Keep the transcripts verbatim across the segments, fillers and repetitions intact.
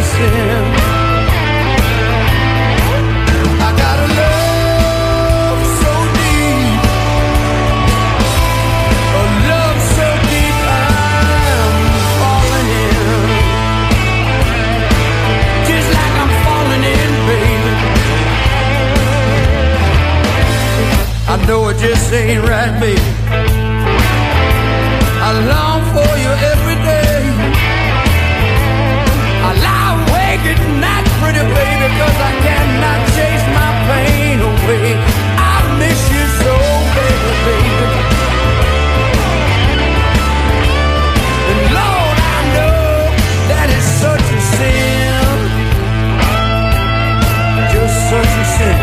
sin. I got a love so deep, a love so deep I'm falling in, just like I'm falling in, baby. I know it just ain't right, baby. I long for you every day. I lie awake at night, pretty baby, 'cause I cannot chase my pain away. I miss you so, baby, baby. And Lord, I know that it's such a sin, just such a sin.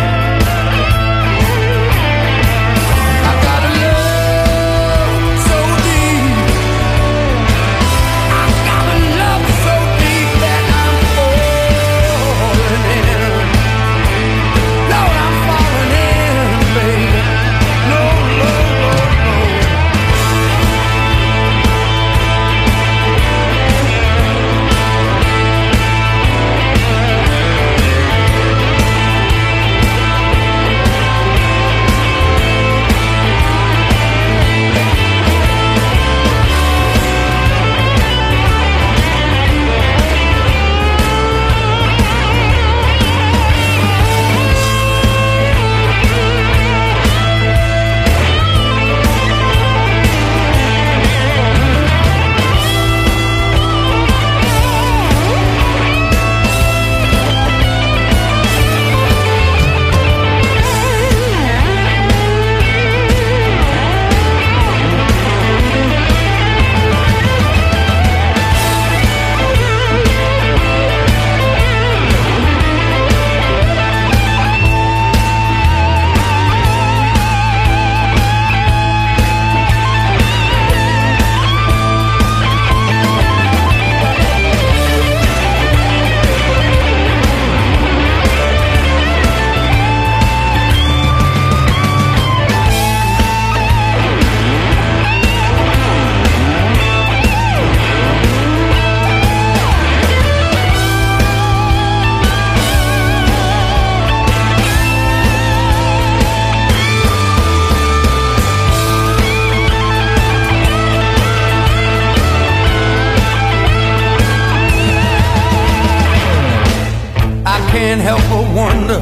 Can't help but wonder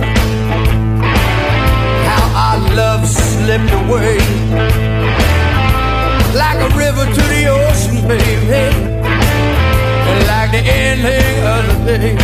how our love slipped away, like a river to the ocean, baby, and like the ending of the day.